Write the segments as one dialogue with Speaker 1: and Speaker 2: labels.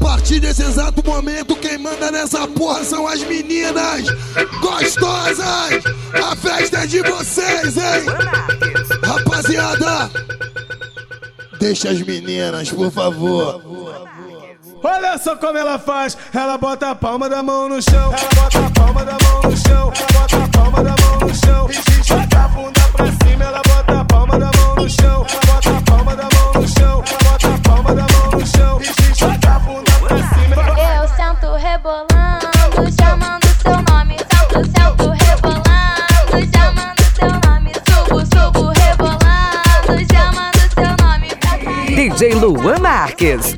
Speaker 1: partir desse exato momento, quem manda nessa porra são as meninas gostosas. A festa é de vocês, hein? Rapaziada, deixa as meninas, por favor.
Speaker 2: Olha só como ela faz, ela bota a palma da mão no chão, ela bota a palma da mão no chão, ela bota a palma da mão no chão, e joga a bunda pra cima, ela bota a palma da mão no chão, ela bota a palma da mão no chão, ela bota a palma da mão no chão, e joga a bunda pra cima.
Speaker 3: Eu sento rebolando, chamando seu nome, sento rebolando, chamando seu nome, subo rebolando, chamando seu nome.
Speaker 4: DJ Luan Marques.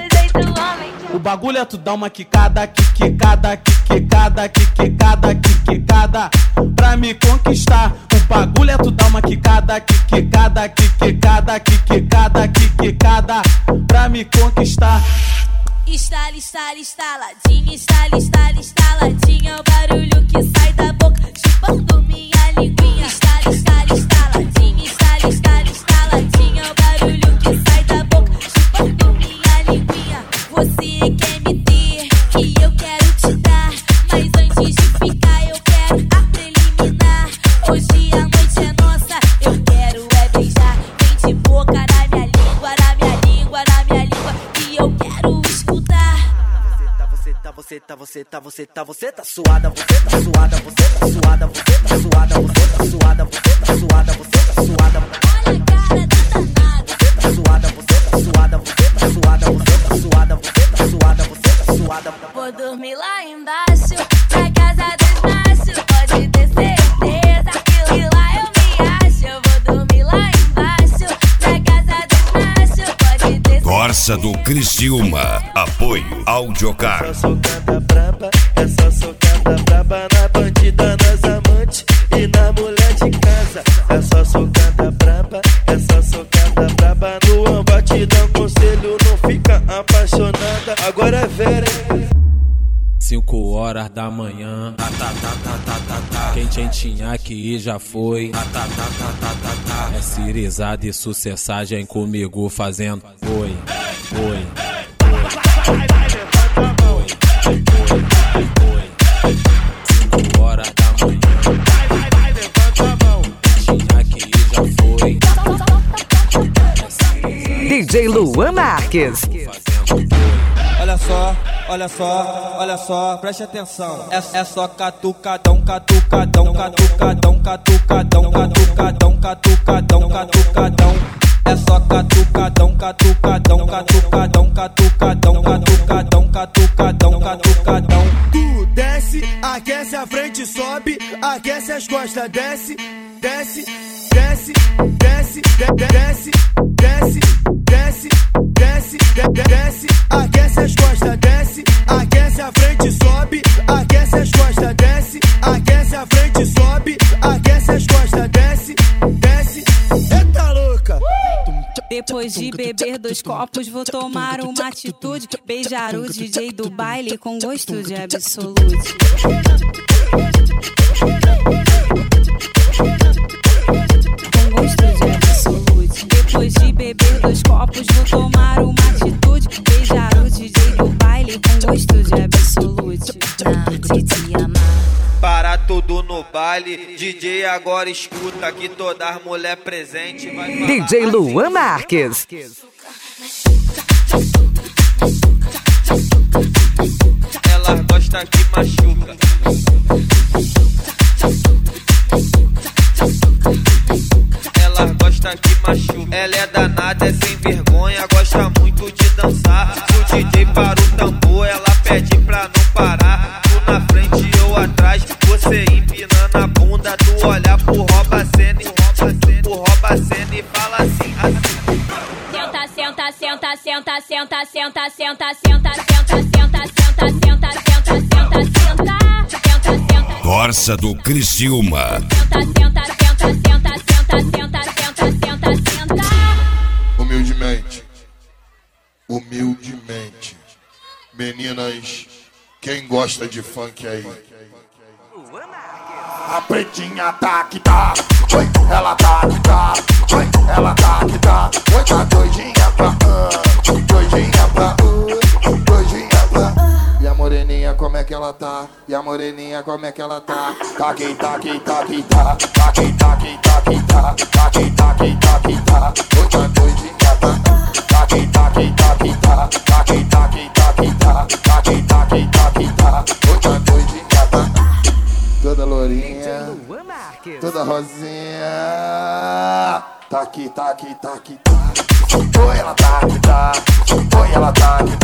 Speaker 5: O bagulho é tu dar uma quicada, quicada, quicada, quicada, quicada, pra me conquistar. O bagulho é tu dar uma quicada, quicada, quicada, quicada, quicada, pra me conquistar.
Speaker 3: Estala, estala, estaladinha, estala, estala, estaladinha, o barulho que sai da boca, chupando minha linguinha. Estala, estala, estaladinha, estala, estala, estaladinha, o barulho que sai da boca, chupando minha linguinha. Você quer me ter, que eu quero te dar, mas antes de ficar eu quero a preliminar. Hoje a noite é nossa, eu quero é beijar, vem de boca na minha língua, na minha língua, na minha língua, que eu quero escutar.
Speaker 5: Você tá suada, você tá suada, você tá suada, você tá suada, você tá suada, você tá suada, você tá suada.
Speaker 3: Olha a cara da danada.
Speaker 5: Você tá suada, você tá suada, você tá suada, você tá suada, você tá suada, você tá suada.
Speaker 3: Vou dormir lá embaixo, na casa dos machos, pode ter certeza que lá eu me acho. Eu vou dormir lá embaixo, na casa dos machos, pode ter certeza.
Speaker 6: Corsa do Criciúma. Apoio Audiocar.
Speaker 7: Essa socada braba, essa socada braba na bandida, nas amantes e na mulher de casa. Essa socada braba, essa socada braba no batidão, conselho, não fica apaixonada. Agora é Vera,
Speaker 8: 5 horas da manhã, quem tinha que ir já foi. É cirizada e sucessagem comigo fazendo oi, oi. 5 horas da manhã, tinha que ir já foi.
Speaker 4: DJ Luan Marques.
Speaker 5: Olha só, olha só, olha só, preste atenção. É só catucadão, catucadão, catucadão, catucadão, catucadão, catucadão, catucadão. É só catucadão, catucadão, catucadão, catucadão, catucadão, catucadão, catucadão.
Speaker 2: Tu desce, aquece a frente, sobe, aquece as costas, desce, desce, desce, desce, desce, desce, desce, desce, desce, aquece as costas, desce, aquece a frente, sobe, aquece as costas, desce, aquece a frente, sobe, aquece as costas, desce, desce. Eita louca!
Speaker 9: Depois de beber 2 copos, vou tomar uma atitude, beijar o DJ do baile com gosto de absolute. Com gosto de absolute. Depois de beber 2 copos, vou tomar uma atitude, beijar o DJ do baile com gosto de absolute. Tarde de amar.
Speaker 7: para tudo no baile. DJ agora escuta que toda as mulher presente vai falar.
Speaker 4: DJ Luan Marques.
Speaker 7: Ela gosta que machuca. Ela gosta que machuca. Ela é danada, é sem vergonha, gosta muito de dançar. Se o DJ para o tambor, ela pede pra não parar. Tu na frente, eu atrás, você empinando a bunda. Tu olha pro rouba-cena e fala assim, assim.
Speaker 3: Senta, senta, senta, senta, senta, senta, senta, senta, senta, senta, senta, senta, senta, senta, senta.
Speaker 6: Corsa do Criciúma.
Speaker 3: Senta, senta, senta, senta, senta, senta, senta, senta.
Speaker 1: Humildemente. Humildemente. Meninas, quem gosta de funk aí? A pretinha tá que tá, oi, ela tá que tá, oi, ela tá que tá, oi, tá doidinha pra doidinha pra doidinha que ela tá? E a moreninha, como é que ela tá? Taqui, taqui, taqui, tá. Taqui, taqui, taqui, tá. Taqui, taqui, taqui, tá. Hoje a doidinha tá. Taqui, taqui, taqui, tá. Taqui, taqui, taqui, tá. Taqui, taqui, taqui, tá. Hoje a doidinha tá. Toda lourinha, toda rosinha. Taqui, taqui, taqui, tá. Oi, ela tá, que tá. Oi, ela tá, que